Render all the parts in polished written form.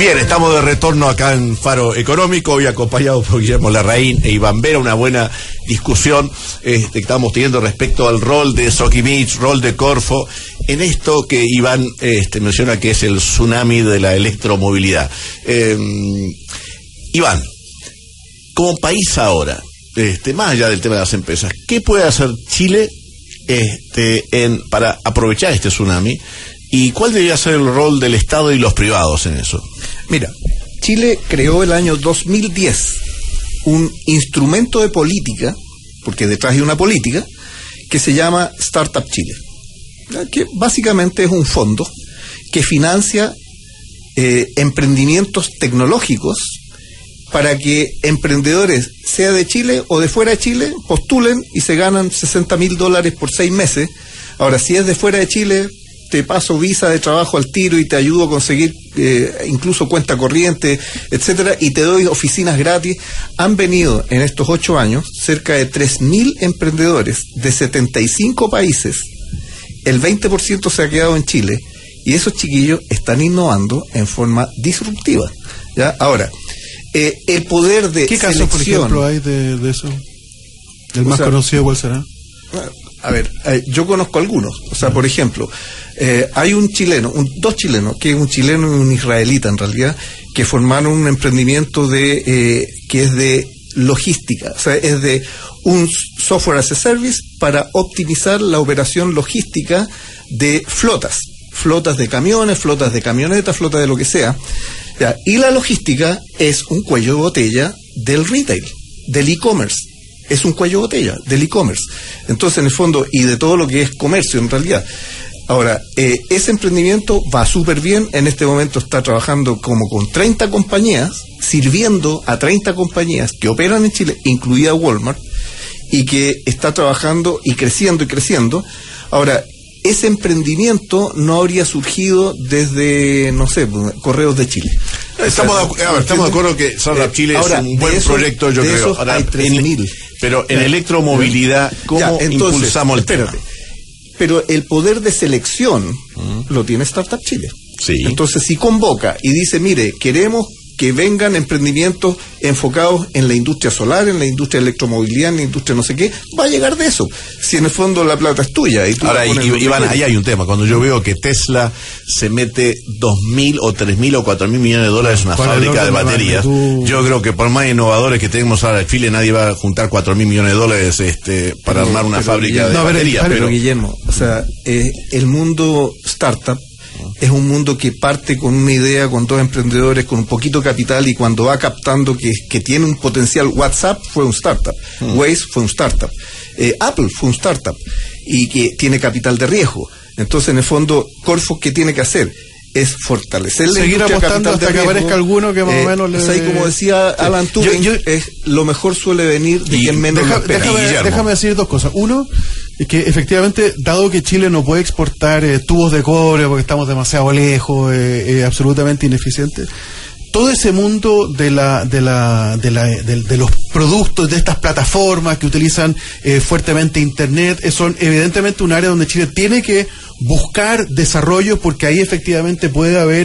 Bien, estamos de retorno acá en Faro Económico, hoy acompañados por Guillermo Larraín e Iván Vera, una buena discusión que estamos teniendo respecto al rol de Sokimich, rol de Corfo, en esto que Iván menciona que es el tsunami de la electromovilidad. Iván, como país ahora, más allá del tema de las empresas, ¿qué puede hacer Chile para aprovechar este tsunami? ¿Y cuál debería ser el rol del Estado y los privados en eso? Mira, Chile creó el año 2010 un instrumento de política, porque detrás hay una política, que se llama Startup Chile, que básicamente es un fondo que financia emprendimientos tecnológicos para que emprendedores, sea de Chile o de fuera de Chile, postulen y se ganan $60,000 por 6 meses. Ahora, si es de fuera de Chile, te paso visa de trabajo al tiro y te ayudo a conseguir incluso cuenta corriente, etcétera, y te doy oficinas gratis. Han venido en estos 8 años cerca de 3.000 emprendedores de 75 países. El 20% se ha quedado en Chile y esos chiquillos están innovando en forma disruptiva, ¿ya? Ahora, el poder de ¿qué casos, por ejemplo, hay de eso? ¿El más conocido cuál será? A ver, yo conozco algunos. O sea, por ejemplo, hay un chileno, dos chilenos, que es un chileno y un israelita en realidad, que formaron un emprendimiento que es de logística. O sea, es de un software as a service para optimizar la operación logística de flotas de camiones, flotas de camionetas, flotas de lo que sea. Ya, y la logística es un cuello de botella del retail, del e-commerce. Es un cuello de botella del e-commerce. Entonces, en el fondo, y de todo lo que es comercio en realidad. Ahora, ese emprendimiento va súper bien. En este momento está trabajando como con 30 compañías, sirviendo a 30 compañías que operan en Chile, incluida Walmart, y que está trabajando y creciendo y creciendo. Ahora, ese emprendimiento no habría surgido desde, no sé, Correos de Chile. Estamos de acuerdo que Startup Chile es un buen proyecto, yo creo. Ahora, hay 3.000. Pero en electromovilidad, ¿cómo impulsamos el tema? Pero el poder de selección lo tiene Startup Chile. Sí. Entonces, si convoca y dice, mire, queremos que vengan emprendimientos enfocados en la industria solar, en la industria de electromovilidad, en la industria no sé qué, va a llegar de eso. Si en el fondo la plata es tuya. Y tú ahora, Iván, ahí hay un tema. Cuando yo veo que Tesla se mete 2.000 o 3.000 o 4.000 millones de dólares en una fábrica de baterías, yo creo que por más innovadores que tenemos ahora en Chile, nadie va a juntar 4.000 millones de dólares para armar una fábrica de baterías. Pero Guillermo, o sea, el mundo startup es un mundo que parte con una idea, con 2 emprendedores, con un poquito de capital, y cuando va captando que tiene un potencial. WhatsApp fue un startup, Waze fue un startup, Apple fue un startup, y que tiene capital de riesgo. Entonces, en el fondo, Corfo, ¿qué tiene que hacer? Es fortalecer la seguir apostando hasta que aparezca alguno que más o menos le... como decía Alan Turing, es lo mejor suele venir de quien menos lo espera. Déjame decir 2 cosas. Uno, es que efectivamente, dado que Chile no puede exportar tubos de cobre porque estamos demasiado lejos, absolutamente ineficiente, todo ese mundo de los productos de estas plataformas que utilizan fuertemente internet, son evidentemente un área donde Chile tiene que buscar desarrollo, porque ahí efectivamente puede haber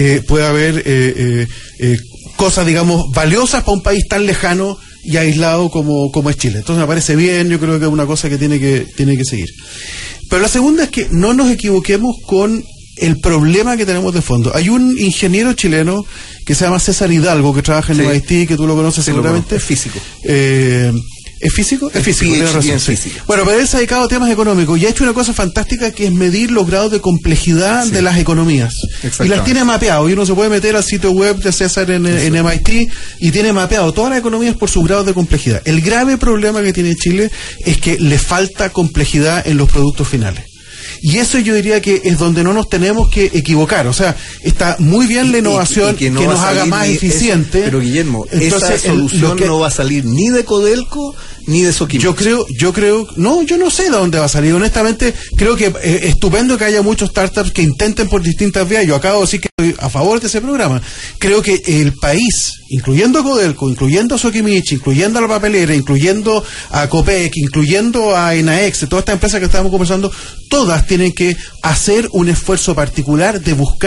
cosas, digamos, valiosas para un país tan lejano y aislado como es Chile. Entonces me parece bien, yo creo que es una cosa que tiene que seguir. Pero la segunda es que no nos equivoquemos con el problema que tenemos de fondo. Hay un ingeniero chileno que se llama César Hidalgo, que trabaja en MIT, que tú lo conoces seguramente. Es físico. ¿Es físico? Es físico, tiene razón. Bueno, pero él se ha dedicado a temas económicos y ha hecho una cosa fantástica, que es medir los grados de complejidad de las economías. Y las tiene mapeado, y uno se puede meter al sitio web de César en MIT y tiene mapeado todas las economías por sus grados de complejidad. El grave problema que tiene Chile es que le falta complejidad en los productos finales. Y eso yo diría que es donde no nos tenemos que equivocar. O sea, está muy bien la innovación que nos haga más eficiente. Pero Guillermo, entonces, esa solución no va a salir ni de Codelco ni de Sokimich. Yo creo, no, yo no sé de dónde va a salir. Honestamente, creo que estupendo que haya muchos startups que intenten por distintas vías. Yo acabo de decir que estoy a favor de ese programa. Creo que el país, incluyendo a Codelco, incluyendo a Sokimich, incluyendo a la papelera, incluyendo a Copec, incluyendo a Enaex, todas estas empresas que estábamos conversando, todas tienen que hacer un esfuerzo particular de buscar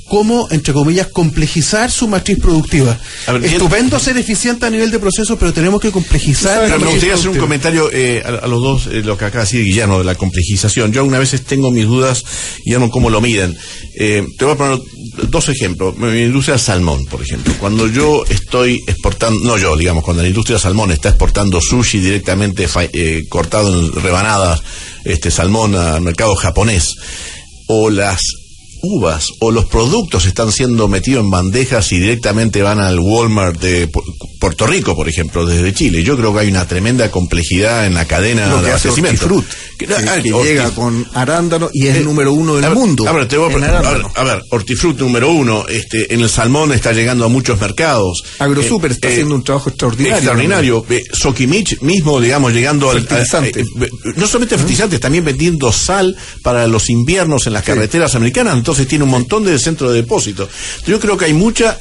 cómo, entre comillas, complejizar su matriz productiva. Estupendo ser eficiente a nivel de procesos, pero tenemos que complejizar. Me gustaría hacer un comentario a los dos, lo que acaba de decir Guillermo, de la complejización. Yo algunas veces tengo mis dudas, Guillermo, cómo lo miden. Te voy a poner dos ejemplos. Mi industria del salmón, por ejemplo. Cuando yo estoy exportando, cuando la industria del salmón está exportando sushi directamente cortado en rebanadas, salmón al mercado japonés, o las uvas o los productos están siendo metidos en bandejas y directamente van al Walmart de Puerto Rico, por ejemplo, desde Chile. Yo creo que hay una tremenda complejidad en la cadena de abastecimiento. Que llega con arándano y es el número 1 del mundo. A ver, Hortifruti número 1, en el salmón está llegando a muchos mercados. AgroSuper está haciendo un trabajo extraordinario. Sokimich mismo, llegando al no solamente fertilizantes, también vendiendo sal para los inviernos en las carreteras americanas. Entonces tiene un montón de centros de depósito. Yo creo que hay mucha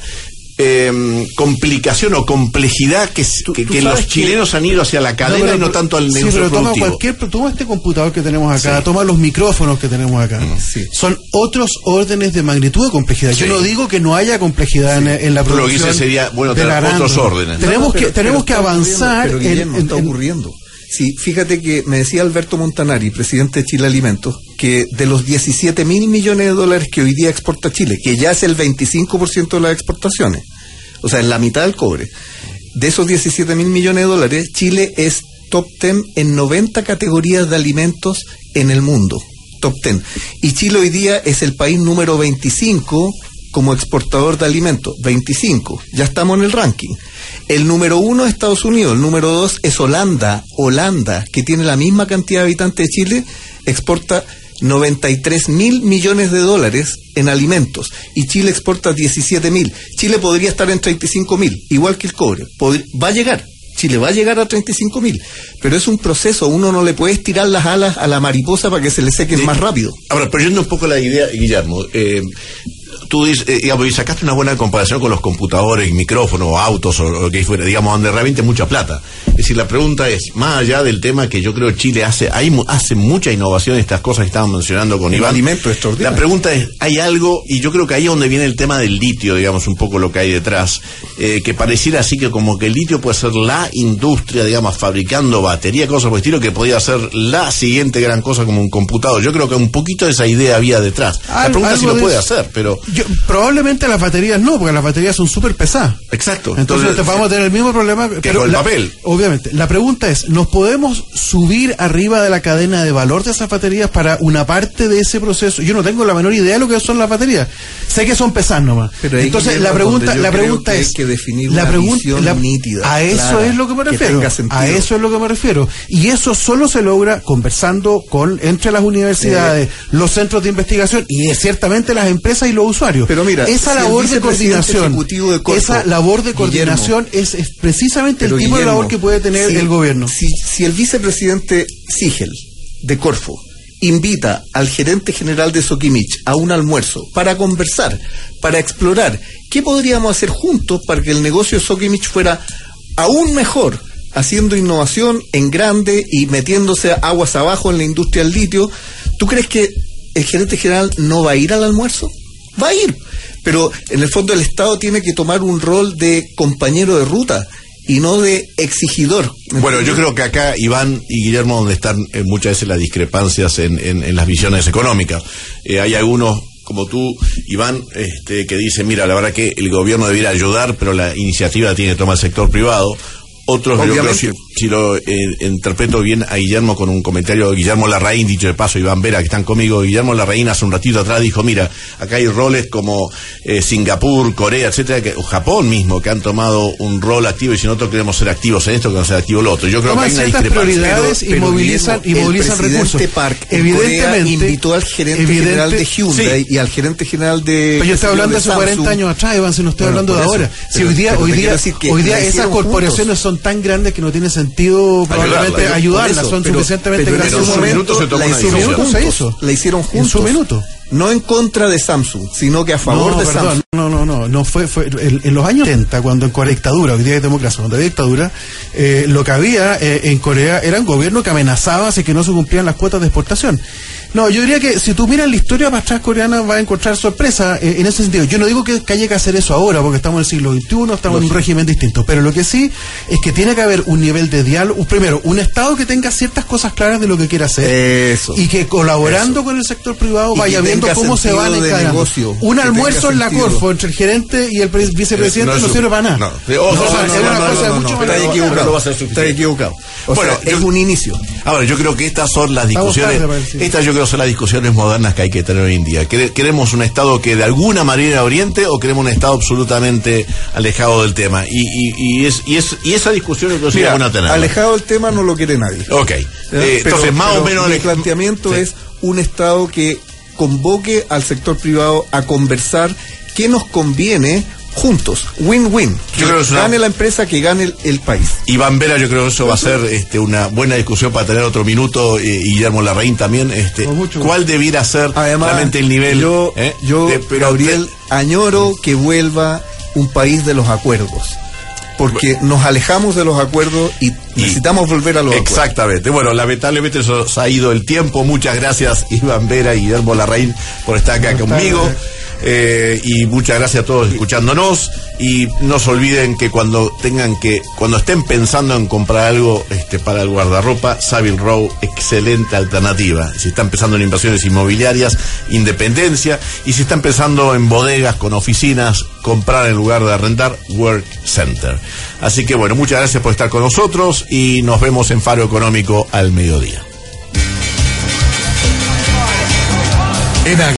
complicación o complejidad que los chilenos han ido hacia la cadena y no tanto al negocio productivo. Toma este computador que tenemos acá, toma los micrófonos que tenemos acá. Son otros órdenes de magnitud de complejidad. Yo no digo que no haya complejidad en la producción. Lo que dice sería, otros órdenes. Tenemos que avanzar. Pero Guillermo, está ocurriendo. Sí, fíjate que me decía Alberto Montanari, presidente de Chile Alimentos, que de los 17.000 millones de dólares que hoy día exporta Chile, que ya es el 25% de las exportaciones, o sea, en la mitad del cobre, de esos 17.000 millones de dólares, Chile es top 10 en 90 categorías de alimentos en el mundo, top 10. Y Chile hoy día es el país número 25 como exportador de alimentos, 25, ya estamos en el ranking. El número 1 es Estados Unidos, el número 2 es Holanda, que tiene la misma cantidad de habitantes de Chile, exporta 93.000 millones de dólares en alimentos, y Chile exporta 17.000. Chile podría estar en 35.000, igual que el cobre. Chile va a llegar a 35.000, pero es un proceso, uno no le puede estirar las alas a la mariposa para que se le sequen más rápido. Ahora, pero yendo un poco la idea, Guillermo, tú sacaste una buena comparación con los computadores, micrófonos, autos o lo que fuera, donde realmente hay mucha plata. Es decir, la pregunta es, más allá del tema que yo creo Chile hace mucha innovación en estas cosas que estaban mencionando con Iván. Alimento extraordinario. La pregunta es, hay algo, y yo creo que ahí es donde viene el tema del litio, un poco lo que hay detrás, que pareciera así que como que el litio puede ser la industria, fabricando batería, cosas por el estilo, que podría ser la siguiente gran cosa como un computador. Yo creo que un poquito de esa idea había detrás. La pregunta es si lo puede hacer, pero... Probablemente las baterías no, porque las baterías son súper pesadas. Exacto. Entonces vamos a tener el mismo problema que con el papel. Obviamente. La pregunta es, ¿nos podemos subir arriba de la cadena de valor de esas baterías para una parte de ese proceso? Yo no tengo la menor idea de lo que son las baterías. Sé que son pesadas nomás. Pero entonces la pregunta es, hay que definir una visión nítida. A eso clara, es lo que me refiero. A eso es lo que me refiero. Y eso solo se logra conversando entre las universidades, los centros de investigación y ciertamente las empresas y los usuarios. Pero mira, esa labor de coordinación, es precisamente el tipo de labor que puede tener el gobierno. Si el vicepresidente Sigel de Corfo invita al gerente general de Sokimich a un almuerzo para conversar, para explorar qué podríamos hacer juntos para que el negocio de Sokimich fuera aún mejor, haciendo innovación en grande y metiéndose aguas abajo en la industria del litio, ¿tú crees que el gerente general no va a ir al almuerzo? Va a ir, pero en el fondo el Estado tiene que tomar un rol de compañero de ruta y no de exigidor. Bueno, yo creo que acá Iván y Guillermo, donde están muchas veces las discrepancias en las visiones económicas. Hay algunos como tú, Iván, que dicen, mira, la verdad que el gobierno debiera ayudar, pero la iniciativa la tiene que tomar el sector privado. Otros, yo creo, si lo interpreto bien a Guillermo con un comentario de Guillermo Larraín, dicho de paso, Iván Vera, que están conmigo. Guillermo Larraín hace un ratito atrás dijo, mira, acá hay roles como Singapur, Corea, etcétera, o Japón mismo, que han tomado un rol activo, y si nosotros queremos ser activos en esto, queremos ser activos en lo otro. Yo creo que hay una discrepancia. Prioridades y movilizan recursos. Park, evidentemente invitó al gerente general de Hyundai y al gerente general de... Pero yo estoy hablando de hace 40 años atrás, Iván, si no estoy hablando de ahora. Si hoy día esas corporaciones son tan grandes que no tiene sentido probablemente ayudarlas, son suficientemente grandes. En su momento se tomó una decisión. La hicieron juntos. En su minuto. No en contra de Samsung, sino que a favor de Samsung. No fue en los años 70, cuando en Corea dictadura, hoy día hay democracia, cuando había dictadura, lo que había en Corea era un gobierno que amenazaba si que no se cumplían las cuotas de exportación. No, yo diría que si tú miras la historia para atrás coreana vas a encontrar sorpresa en ese sentido. Yo no digo que haya que hacer eso ahora, porque estamos en el siglo XXI, estamos en un régimen distinto, pero lo que sí es que tiene que haber un nivel de diálogo, primero, un Estado que tenga ciertas cosas claras de lo que quiere hacer, y que colaborando con el sector privado vaya viendo cómo se van encadenando. Un almuerzo en la Corfo entre el gerente y el vicepresidente no sirve para nada. Está equivocado. Bueno, es un inicio. Ahora, yo creo que estas son las discusiones, son las discusiones modernas que hay que tener hoy en día. ¿Queremos un Estado que de alguna manera oriente o queremos un Estado absolutamente alejado del tema? Y esa discusión es buena tener. Alejado del tema no lo quiere nadie. Ok. Entonces, más o menos el planteamiento es un Estado que convoque al sector privado a conversar qué nos conviene juntos, win-win, que gane la empresa, que gane el país. Iván Vera, yo creo que eso va a ser una buena discusión para tener otro minuto, y Guillermo Larraín también, ¿cuál debiera ser realmente el nivel? Gabriel, añoro que vuelva un país de los acuerdos, porque nos alejamos de los acuerdos y necesitamos volver a los acuerdos. Exactamente. Bueno, lamentablemente se nos ha ido el tiempo. Muchas gracias, Iván Vera y Guillermo Larraín, por estar acá conmigo. Y muchas gracias a todos escuchándonos, y no se olviden que cuando estén pensando en comprar algo para el guardarropa, Savile Row, excelente alternativa. Si están pensando en inversiones inmobiliarias, Independencia, y si están pensando en bodegas con oficinas, comprar en lugar de arrendar, Work Center. Así que bueno, muchas gracias por estar con nosotros y nos vemos en Faro Económico al mediodía.